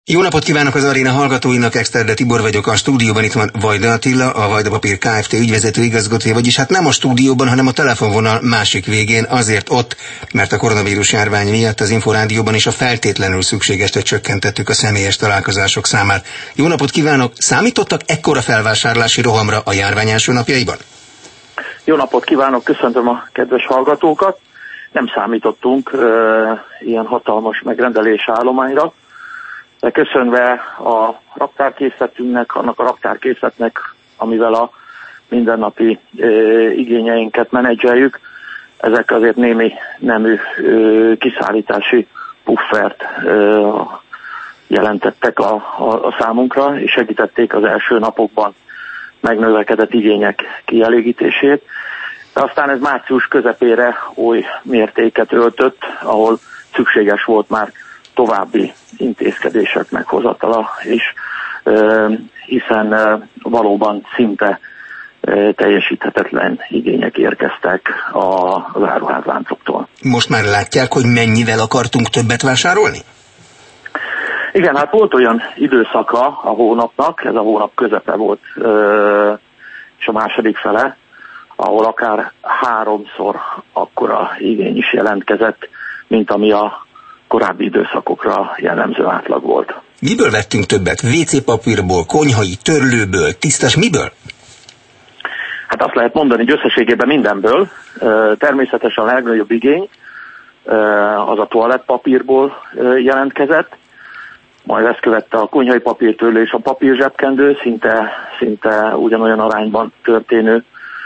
Jó napot kívánok az Aréna hallgatóinak, Exterde Tibor vagyok, a stúdióban itt van Vajda Attila, a Vajda Papír Kft. Ügyvezető igazgatója, vagyis hát nem a stúdióban, hanem a telefonvonal másik végén, azért ott, mert a koronavírus járvány miatt az Inforádióban is a feltétlenül szükségesre csökkentettük a személyes találkozások számát. Jó napot kívánok! Számítottak ekkora felvásárlási rohamra a járvány első napjaiban? Jó napot kívánok, köszöntöm a kedves hallgatókat! Nem számítottunk ilyen hatalmas megrendelésállományra, de köszönve a raktárkészletünknek, annak a raktárkészletnek, amivel a mindennapi igényeinket menedzseljük, ezek azért némi nemű kiszállítási puffert jelentettek a számunkra, és segítették az első napokban megnövekedett igények kielégítését. De aztán ez március közepére új mértéket öltött, ahol szükséges volt már további intézkedések meghozatala is, hiszen valóban szinte teljesíthetetlen igények érkeztek az áruházláncoktól. Most már látják, hogy mennyivel akartunk többet vásárolni? Igen, hát volt olyan időszaka a hónapnak, ez a hónap közepe volt, és a második fele, ahol akár 3-szor akkora igény is jelentkezett, mint ami a korábbi időszakokra jellemző átlag volt. Miből vettünk többet? WC papírból, konyhai, törlőből, tisztás, miből? Hát azt lehet mondani, hogy összességében mindenből. Természetesen a legnagyobb igény az a toalettpapírból jelentkezett, majd ezt követte a konyhai papírtörlő és a papírzsebkendő, szinte ugyanolyan arányban történő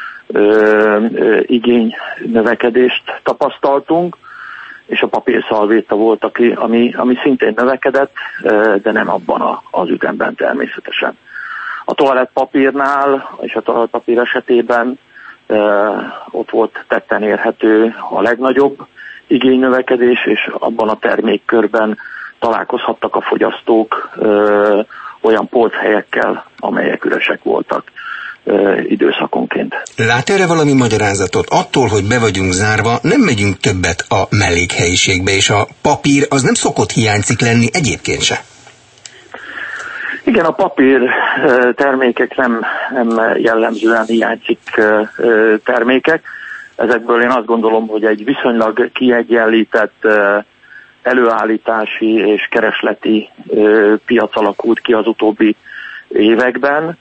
igény növekedést tapasztaltunk, és a papírszalvéta volt, ami szintén növekedett, de nem abban az ütemben természetesen. A toalettpapírnál és a toalettpapír esetében ott volt tetten érhető a legnagyobb igénynövekedés, és abban a termékkörben találkozhattak a fogyasztók olyan polchelyekkel, amelyek üresek voltak időszakonként. Lát erre valami magyarázatot? Attól, hogy be vagyunk zárva, nem megyünk többet a mellékhelyiségbe, és a papír az nem szokott hiányzik lenni egyébként se. Igen, a papír termékek nem jellemzően hiányzik termékek. Ezekből én azt gondolom, hogy egy viszonylag kiegyenlített előállítási és keresleti piac alakult ki az utóbbi években,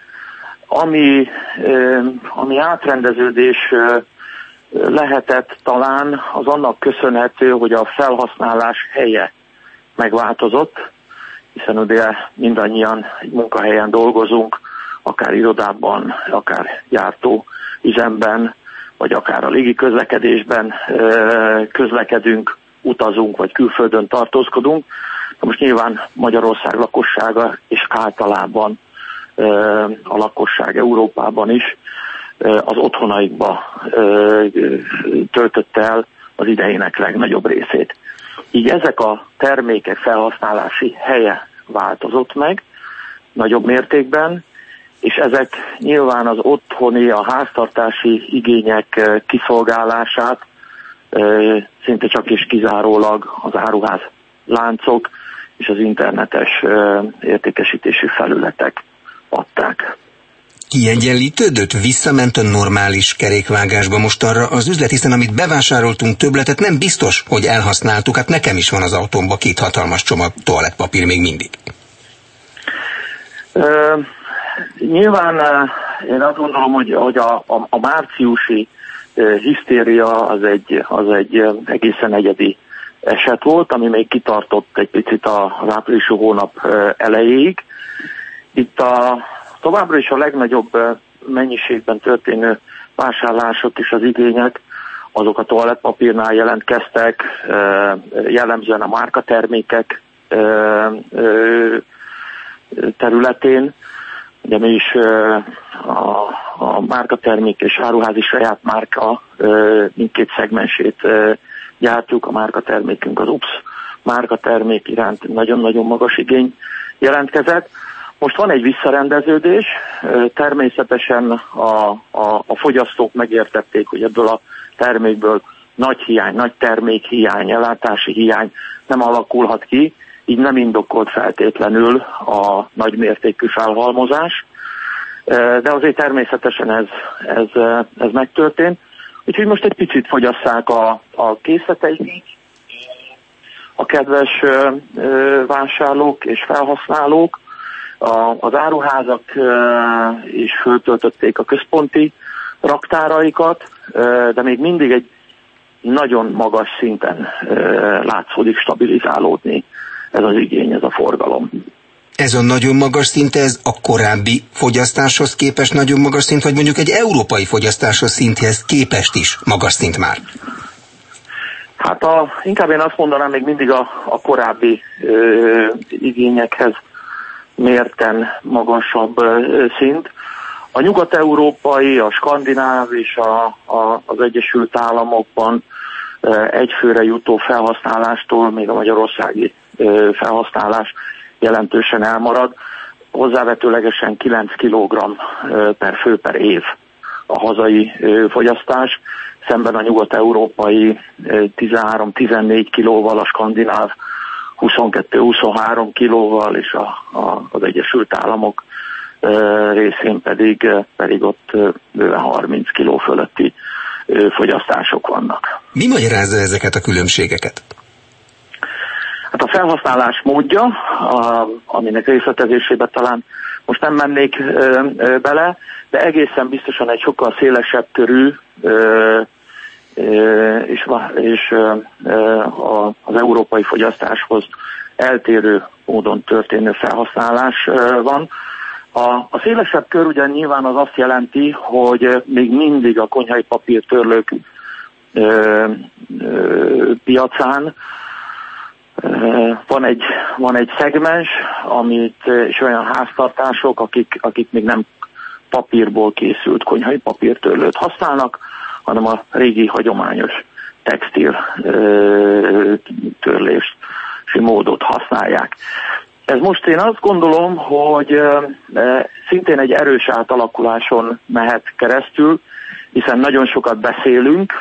ami átrendeződés lehetett talán, az annak köszönhető, hogy a felhasználás helye megváltozott, hiszen ugye mindannyian egy munkahelyen dolgozunk, akár irodában, akár gyártóüzemben, vagy akár a légi-közlekedésben közlekedünk, utazunk, vagy külföldön tartózkodunk. Most nyilván Magyarország lakossága, és általában a lakosság Európában is az otthonaikba töltötte el az idejének legnagyobb részét. Így ezek a termékek felhasználási helye változott meg nagyobb mértékben, és ezek nyilván az otthoni, a háztartási igények kiszolgálását szinte csak és kizárólag az áruház láncok és az internetes értékesítési felületek adták. Kiegyenlítődött, visszament a normális kerékvágásba most arra az üzlet, hiszen amit bevásároltunk többletet, nem biztos, hogy elhasználtuk. Hát nekem is van az autómban 2 hatalmas csomag toalettpapír még mindig. Nyilván én azt gondolom, hogy a márciusi hisztéria az egy egészen egyedi eset volt, ami még kitartott egy picit az áprilisi hónap elejéig. Itt továbbra is a legnagyobb mennyiségben történő vásárlások és az igények, azok a toalettpapírnál jelentkeztek, jellemzően a márkatermékek területén. Ugye mi is a márkatermék és áruházi saját márka mindkét szegmensét gyártjuk. A márkatermékünk az UPS márkatermék iránt nagyon-nagyon magas igény jelentkezett. Most van egy visszarendeződés, természetesen a fogyasztók megértették, hogy ebből a termékből nagy hiány, nagy termékhiány, ellátási hiány nem alakulhat ki, így nem indokolt feltétlenül a nagymértékű felhalmozás, de azért természetesen ez megtörtént. Úgyhogy most egy picit fogyasszák a készleteiket a kedves vásárlók és felhasználók. Az áruházak is föltöltötték a központi raktáraikat, de még mindig egy nagyon magas szinten látszódik stabilizálódni ez az igény, ez a forgalom. Ez a nagyon magas szint, ez a korábbi fogyasztáshoz képest nagyon magas szint, vagy mondjuk egy európai fogyasztáshoz szinthez képest is magas szint már? Hát inkább én azt mondanám, még mindig a korábbi igényekhez mérten magasabb szint. A nyugat-európai, a skandináv és az Egyesült Államokban egyfőre jutó felhasználástól még a magyarországi felhasználás jelentősen elmarad. Hozzávetőlegesen 9 kg per fő per év a hazai fogyasztás, szemben a nyugat-európai 13-14 kilóval, a skandináv 22-23 kilóval, és az Egyesült Államok részén pedig ott 30 kiló fölötti fogyasztások vannak. Mi magyarázza ezeket a különbségeket? Hát a felhasználás módja, aminek részletezésébe talán most nem mennék bele, de egészen biztosan egy sokkal szélesebb körű és az európai fogyasztáshoz eltérő módon történő felhasználás van. A szélesebb kör ugye nyilván az azt jelenti, hogy még mindig a konyhai papírtörlők piacán van egy szegmens, és olyan háztartások, akik még nem papírból készült konyhai papírtörlőt használnak, hanem a régi hagyományos textil törlési módot használják. Ez most én azt gondolom, hogy szintén egy erős átalakuláson mehet keresztül, hiszen nagyon sokat beszélünk,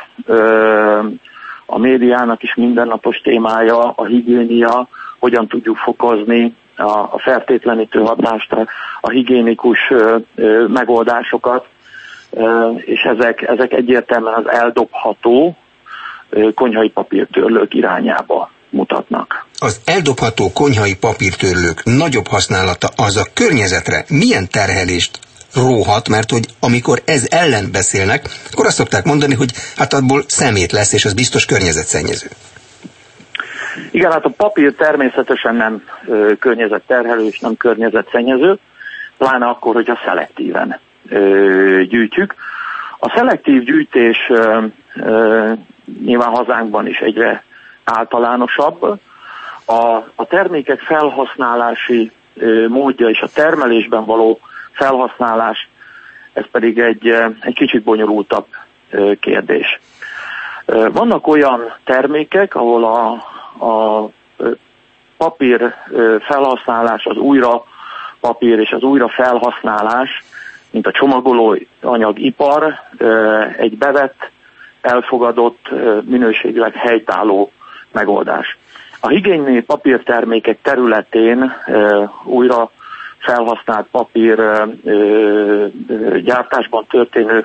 a médiának is mindennapos témája a higiénia, hogyan tudjuk fokozni a fertőtlenítő hatást, a higiénikus megoldásokat, és ezek egyértelműen az eldobható konyhai papírtörlők irányába mutatnak. Az eldobható konyhai papírtörlők nagyobb használata az a környezetre milyen terhelést róhat, mert hogy amikor ez ellen beszélnek, akkor azt szokták mondani, hogy hát abból szemét lesz, és az biztos környezetszennyező. Igen, hát a papír természetesen nem környezetterhelő és nem környezetszennyező, pláne akkor, hogyha szelektíven gyűjtjük. A szelektív gyűjtés nyilván hazánkban is egyre általánosabb. A termékek felhasználási módja és a termelésben való felhasználás, ez pedig egy kicsit bonyolultabb kérdés. Vannak olyan termékek, ahol a papír felhasználás, az újra papír és az újra felhasználás, mint a csomagolóanyagipar, egy bevett, elfogadott, minőségileg helytálló megoldás. A higiéniai papírtermékek területén újra felhasznált papír gyártásban történő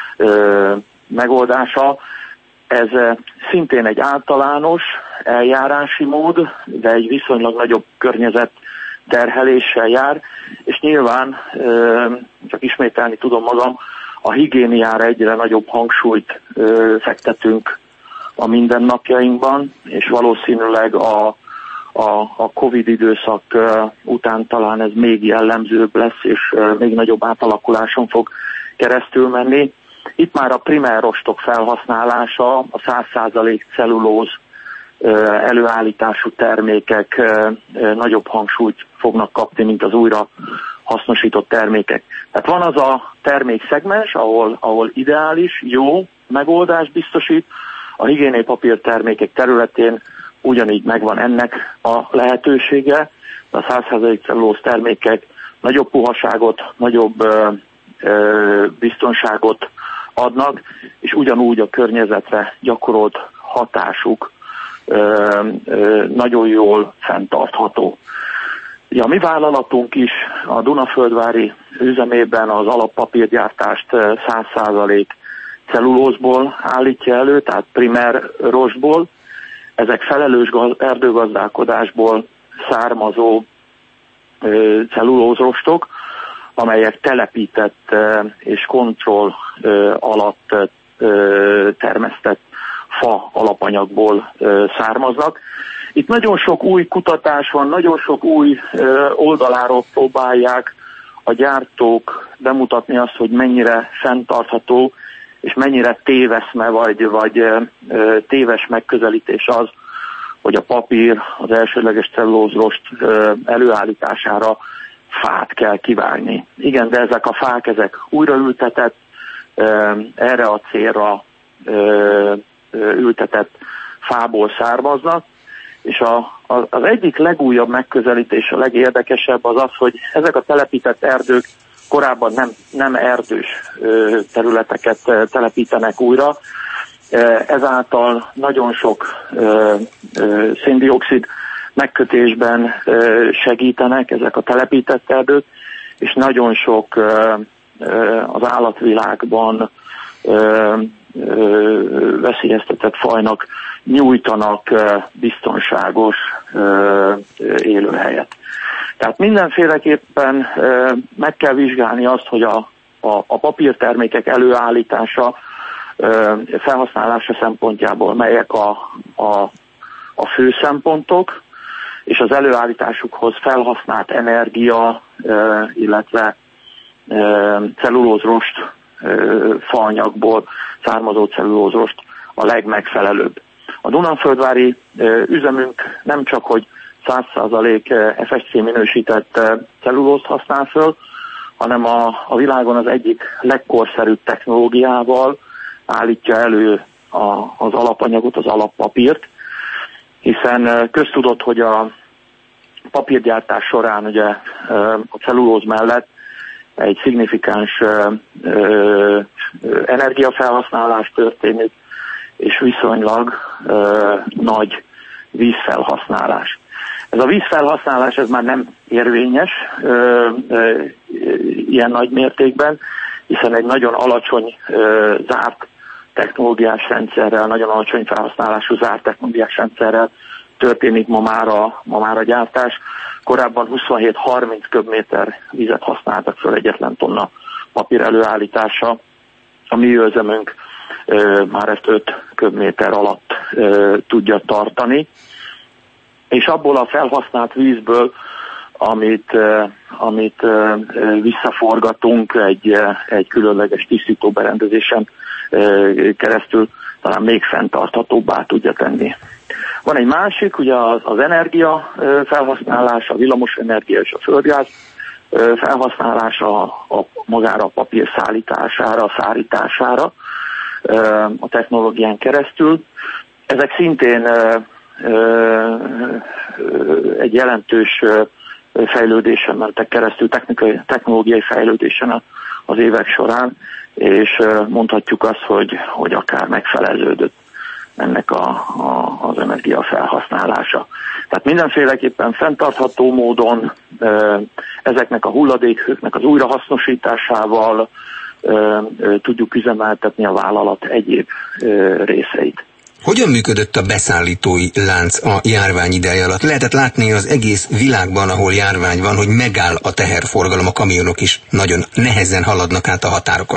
megoldása, ez szintén egy általános eljárási mód, de egy viszonylag nagyobb környezetterheléssel jár, és nyilván, csak ismételni tudom magam, a higiéniára egyre nagyobb hangsúlyt fektetünk a mindennapjainkban, és valószínűleg a Covid időszak után talán ez még jellemzőbb lesz, és még nagyobb átalakuláson fog keresztül menni. Itt már a primer rostok felhasználása, a 100% cellulóz előállítású termékek nagyobb hangsúlyt fognak kapni, mint az újra hasznosított termékek. Tehát van az a termékszegmens, ahol ideális, jó megoldást biztosít, a higiéniai papírtermékek területén ugyanígy megvan ennek a lehetősége, de a 100% cellulóz termékek nagyobb puhaságot, nagyobb biztonságot adnak, és ugyanúgy a környezetre gyakorolt hatásuk nagyon jól fenntartható. Ja, a mi vállalatunk is a Dunaföldvári üzemében az alappapírgyártást 100% cellulózból állítja elő, tehát primer rostból. Ezek felelős erdőgazdálkodásból származó cellulózrostok, amelyek telepített és kontroll alatt termesztett fa alapanyagból származnak. Itt nagyon sok új kutatás van, nagyon sok új oldaláról próbálják a gyártók bemutatni azt, hogy mennyire fenntartható és mennyire téveszme vagy téves megközelítés az, hogy a papír, az elsődleges cellulózrost előállítására fát kell kivágni. Igen, de ezek a fák, ezek újraültetett, erre a célra ültetett fából származnak, és az egyik legújabb megközelítés, a legérdekesebb az az, hogy ezek a telepített erdők korábban nem erdős területeket telepítenek újra, ezáltal nagyon sok széndioxid megkötésben segítenek ezek a telepített erdők, és nagyon sok az állatvilágban veszélyeztetett fajnak nyújtanak biztonságos élőhelyet. Tehát mindenféleképpen meg kell vizsgálni azt, hogy a papírtermékek előállítása, felhasználása szempontjából melyek a fő szempontok, és az előállításukhoz felhasznált energia, illetve cellulózrost, faanyagból származó cellulózrost a legmegfelelőbb. A Dunaföldvári üzemünk nem csak, hogy 100% FSC minősített cellulózt használ föl, hanem a világon az egyik legkorszerűbb technológiával állítja elő az alapanyagot, az alappapírt, hiszen köztudott, hogy a papírgyártás során ugye a cellulóz mellett egy szignifikáns energiafelhasználás történik, és viszonylag nagy vízfelhasználás. Ez a vízfelhasználás ez már nem érvényes ilyen nagy mértékben, hiszen egy nagyon alacsony zárt technológiás rendszerrel, nagyon alacsony felhasználású zárt technológiás rendszerrel történik ma már a gyártás. Korábban 27-30 köbméter vizet használtak fel egyetlen tonna papír előállítása. A mi üzemünk már ezt 5 köbméter alatt tudja tartani. És abból a felhasznált vízből, amit visszaforgatunk egy különleges tisztítóberendezésen keresztül, talán még fenntarthatóbbá tudja tenni. Van egy másik, ugye az energia felhasználása, a villamosenergia és a földgáz felhasználása magára a papír szállítására, szárítására a technológián keresztül. Ezek szintén egy jelentős fejlődésen mentek keresztül, technológiai fejlődésen az évek során, és mondhatjuk azt, hogy akár megfeleződött ennek az energia felhasználása. Tehát mindenféleképpen fenntartható módon ezeknek a hulladékhőknek az újrahasznosításával tudjuk üzemeltetni a vállalat egyéb részeit. Hogyan működött a beszállítói lánc a járvány ideje alatt? Lehetett látni az egész világban, ahol járvány van, hogy megáll a teherforgalom, a kamionok is nagyon nehezen haladnak át a határokon.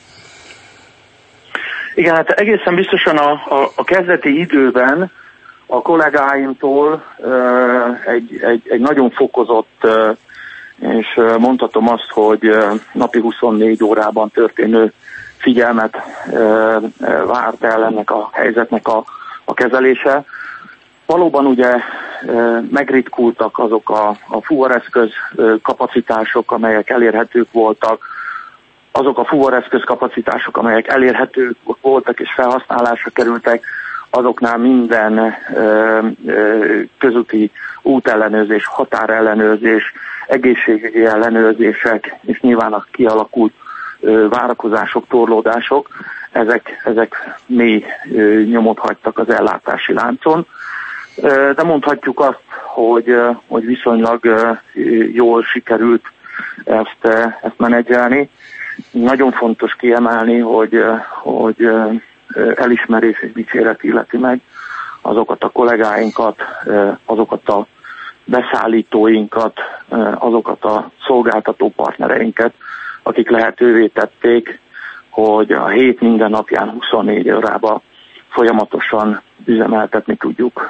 Igen, hát egészen biztosan a kezdeti időben a kollégáimtól egy nagyon fokozott, és mondhatom azt, hogy napi 24 órában történő figyelmet várt el ennek a helyzetnek a kezelése. Valóban ugye megritkultak azok a fuvareszköz kapacitások, amelyek elérhetők voltak, azok a fuvareszköz kapacitások, amelyek elérhetők voltak és felhasználásra kerültek, azoknál minden közúti útellenőrzés, határellenőrzés, egészségügyi ellenőrzések, és nyilván a kialakult várakozások, torlódások, ezek mély nyomot hagytak az ellátási láncon. De mondhatjuk azt, hogy viszonylag jól sikerült ezt menedzselni. Nagyon fontos kiemelni, hogy elismerés és dicséret illeti meg azokat a kollégáinkat, azokat a beszállítóinkat, azokat a szolgáltató partnereinket, akik lehetővé tették, hogy a hét minden napján 24 órában folyamatosan üzemeltetni tudjuk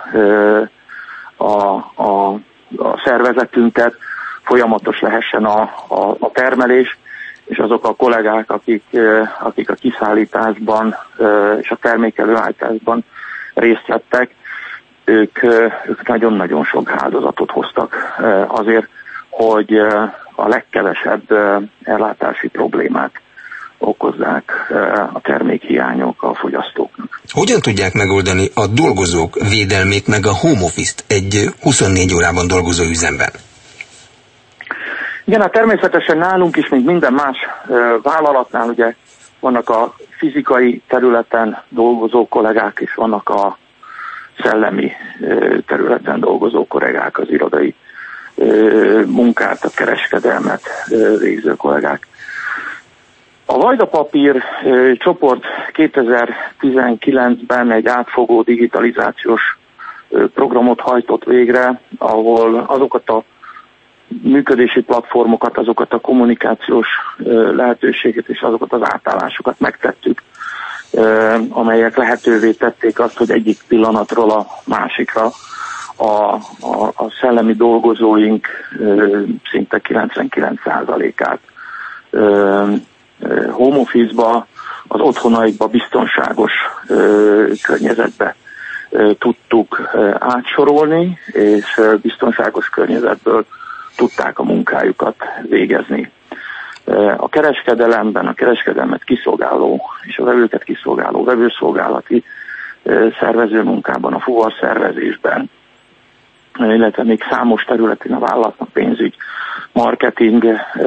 a szervezetünket, folyamatos lehessen a termelés, és azok a kollégák, akik a kiszállításban és a termékelőállításban részt vettek, ők nagyon-nagyon sok áldozatot hoztak azért, hogy a legkevesebb ellátási problémát okozzák a termékhiányok a fogyasztóknak. Hogyan tudják megoldani a dolgozók védelmét meg a home office-t egy 24 órában dolgozó üzemben? Igen, hát természetesen nálunk is, mint minden más vállalatnál, ugye vannak a fizikai területen dolgozó kollégák, és vannak a szellemi területen dolgozó kollégák, az irodai munkát, a kereskedelmet végző kollégák. A Vajda Papír csoport 2019-ben egy átfogó digitalizációs programot hajtott végre, ahol azokat a működési platformokat, azokat a kommunikációs lehetőséget és azokat az átállásokat megtettük, amelyek lehetővé tették azt, hogy egyik pillanatról a másikra a szellemi dolgozóink szinte 99%-át home office-ba, az otthonaikba biztonságos környezetbe tudtuk átsorolni, és biztonságos környezetből tudták a munkájukat végezni. A kereskedelemben, a kereskedelmet kiszolgáló és a vevőket kiszolgáló vevőszolgálati szervezőmunkában, a fuvarszervezésben, illetve még számos területén a vállalatnak pénzügy, marketing,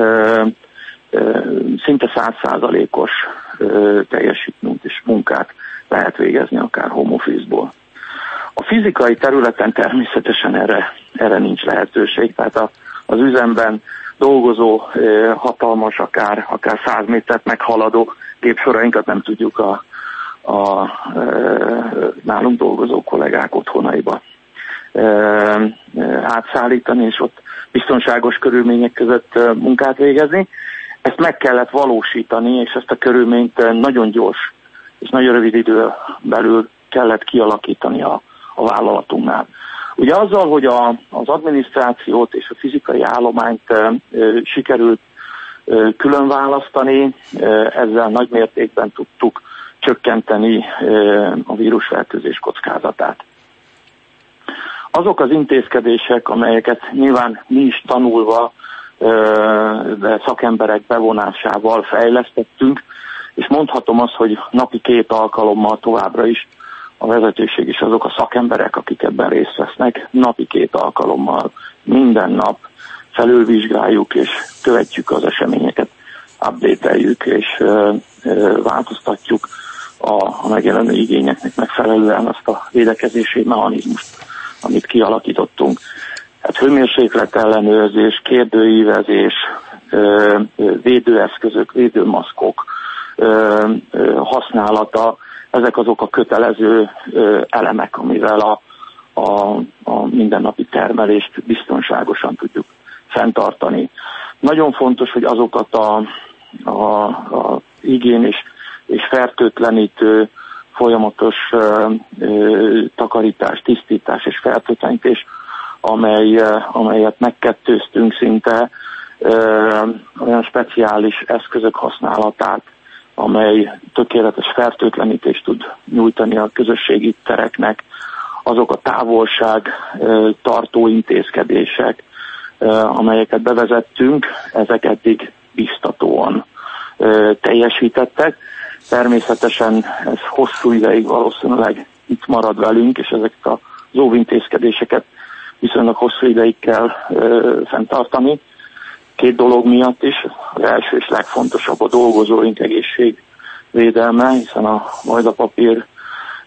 szinte 100%-os teljesítményt és munkát lehet végezni akár home office-ból. A fizikai területen természetesen erre nincs lehetőség, tehát az üzemben dolgozó hatalmas, akár 100 métert meghaladó gépsorainkat nem tudjuk a nálunk dolgozó kollégák otthonaiba átszállítani, és ott biztonságos körülmények között munkát végezni. Ezt meg kellett valósítani, és ezt a körülményt nagyon gyors és nagyon rövid idő belül kellett kialakítani a vállalatunknál. Ugye azzal, hogy az adminisztrációt és a fizikai állományt sikerült külön választani, ezzel nagy mértékben tudtuk csökkenteni a vírusfertőzés kockázatát. Azok az intézkedések, amelyeket nyilván mi is tanulva, de szakemberek bevonásával fejlesztettünk, és mondhatom azt, hogy napi 2 alkalommal továbbra is a vezetőség és azok a szakemberek, akik ebben részt vesznek, napi 2 alkalommal minden nap felülvizsgáljuk és követjük az eseményeket, update-eljük és változtatjuk a megjelenő igényeknek megfelelően azt a védekezési mechanizmust, amit kialakítottunk. Hát hőmérséklet ellenőrzés, kérdőívezés, védőeszközök, védőmaszkok használata, ezek azok a kötelező elemek, amivel a mindennapi termelést biztonságosan tudjuk fenntartani. Nagyon fontos, hogy azokat a higiénis és fertőtlenítő folyamatos takarítás, tisztítás és fertőtlenítés, amelyet megkettőztünk szinte, olyan speciális eszközök használatát, amely tökéletes fertőtlenítést tud nyújtani a közösségi tereknek, azok a távolság tartó intézkedések, amelyeket bevezettünk, ezek eddig biztatóan teljesítettek. Természetesen ez hosszú ideig valószínűleg itt marad velünk, és ezeket az óvintézkedéseket viszonylag hosszú ideig kell fenntartani. 2 dolog miatt is. Az első és legfontosabb a dolgozóink egészségvédelme, hiszen a Vajda Papír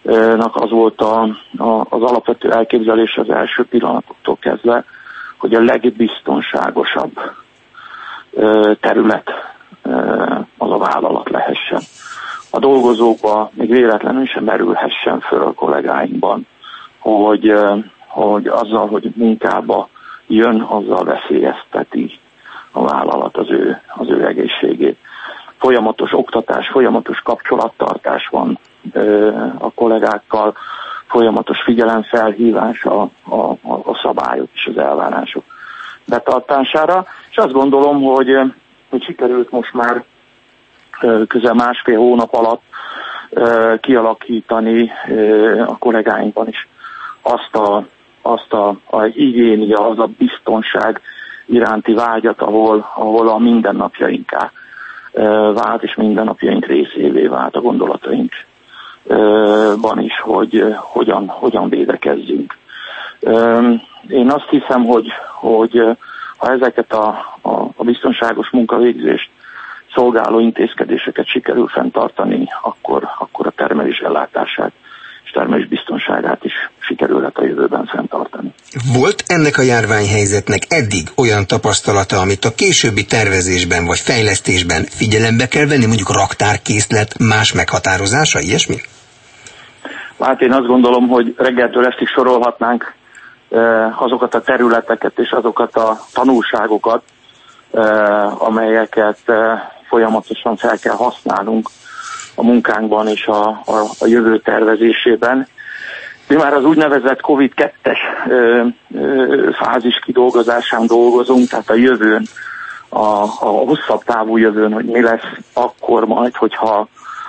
az volt az alapvető elképzelés az első pillanatoktól kezdve, hogy a legbiztonságosabb terület az a vállalat lehessen. A dolgozókba még véletlenül sem merülhessen föl a kollégáinkban, hogy azzal, hogy munkába jön, azzal veszélyezteti a vállalat az ő egészségét. Folyamatos oktatás, folyamatos kapcsolattartás van a kollégákkal, folyamatos figyelemfelhívás a szabályok és az elvárások betartására, és azt gondolom, hogy sikerült most már közel másfél hónap alatt kialakítani a kollégáinkban is azt a igénia, az a biztonság iránti vágyat, ahol a mindennapjainká vált, és mindennapjaink részévé vált a gondolatainkban is, hogy hogyan védekezzünk. Én azt hiszem, hogy ha ezeket a biztonságos munkavégzést szolgáló intézkedéseket sikerül fenntartani, akkor a termelés ellátását és termelés biztonságát is sikerülhet a jövőben fenntartani. Volt ennek a járványhelyzetnek eddig olyan tapasztalata, amit a későbbi tervezésben vagy fejlesztésben figyelembe kell venni, mondjuk raktárkészlet más meghatározása, ilyesmi? Hát én azt gondolom, hogy reggeltől estig sorolhatnánk azokat a területeket és azokat a tanulságokat, amelyeket folyamatosan fel kell használnunk a munkánkban és a jövő tervezésében. Mi már az úgynevezett COVID-2-es fázis kidolgozásán dolgozunk, tehát a jövőn, a hosszabb távú jövőn, hogy mi lesz akkor majd, hogyha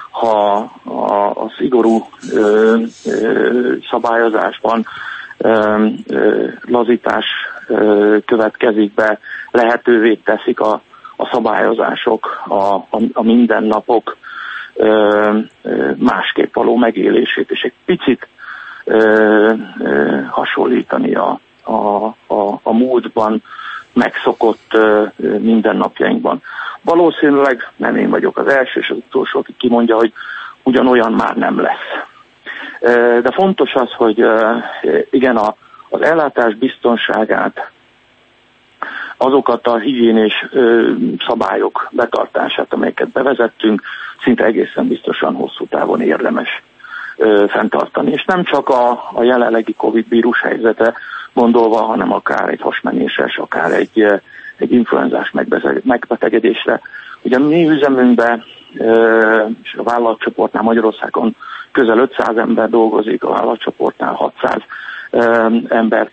a szigorú szabályozásban lazítás következik be, lehetővé teszik a szabályozások, a mindennapok másképp való megélését, és egy picit hasonlítani a múltban megszokott mindennapjainkban. Valószínűleg nem én vagyok az első és az utolsó, aki kimondja, hogy ugyanolyan már nem lesz. De fontos az, hogy igen, az ellátás biztonságát, azokat a higiénés szabályok betartását, amelyeket bevezettünk, szinte egészen biztosan hosszú távon érdemes fenntartani. És nem csak a jelenlegi Covid vírus helyzete gondolva, hanem akár egy hasmenéses, akár egy influenzás megbetegedésre. Ugye a mi üzemünkben és a vállalatcsoportnál Magyarországon közel 500 ember dolgozik, a vállalatcsoportnál 600 ember.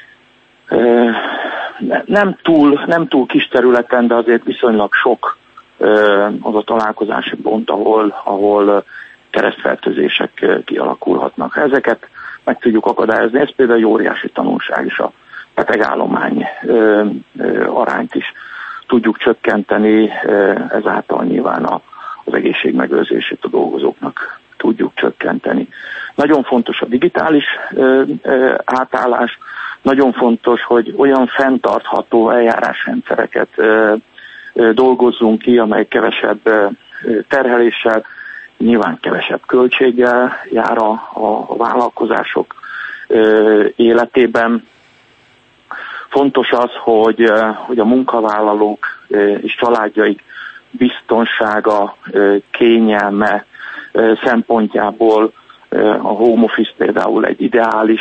Nem túl kis területen, de azért viszonylag sok az a találkozási pont, ahol keresztfertőzések kialakulhatnak. Ha ezeket meg tudjuk akadályozni, ez például egy óriási tanulság is, a betegállomány arányt is tudjuk csökkenteni, ezáltal nyilván az egészségmegőrzését a dolgozóknak tudjuk csökkenteni. Nagyon fontos a digitális átállás, nagyon fontos, hogy olyan fenntartható eljárásrendszereket dolgozzunk ki, amely kevesebb terheléssel, nyilván kevesebb költséggel jár a vállalkozások életében. Fontos az, hogy a munkavállalók és családjaik biztonsága, kényelme szempontjából a home office például egy ideális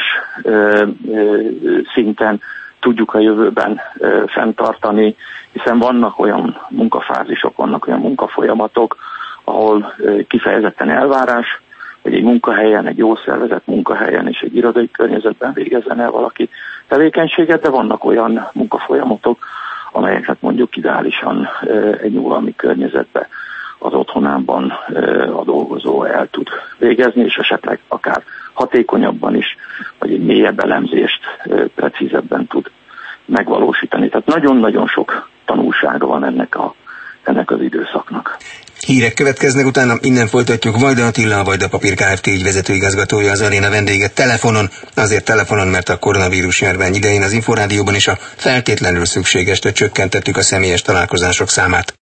szinten tudjuk a jövőben fenntartani, hiszen vannak olyan munkafázisok, vannak olyan munkafolyamatok, ahol kifejezetten elvárás, hogy egy munkahelyen, egy jó szervezett munkahelyen és egy irodai környezetben végezzen el valaki tevékenységet, de vannak olyan munkafolyamatok, amelyeket mondjuk ideálisan egy nyugalmi környezetben az otthonában a dolgozó el tud végezni, és esetleg akár hatékonyabban is, vagy egy mélyebb elemzést precízebben tud megvalósítani. Tehát nagyon-nagyon sok tanulsága van ennek az időszaknak. Hírek következnek, utána innen folytatjuk. Vajda Attila, a Vajda Papír Kft. Ügyvezető igazgatója, az aréna vendége telefonon. Azért telefonon, mert a koronavírus járvány idején az Inforádióban is a feltétlenül szükségesre csökkentettük a személyes találkozások számát.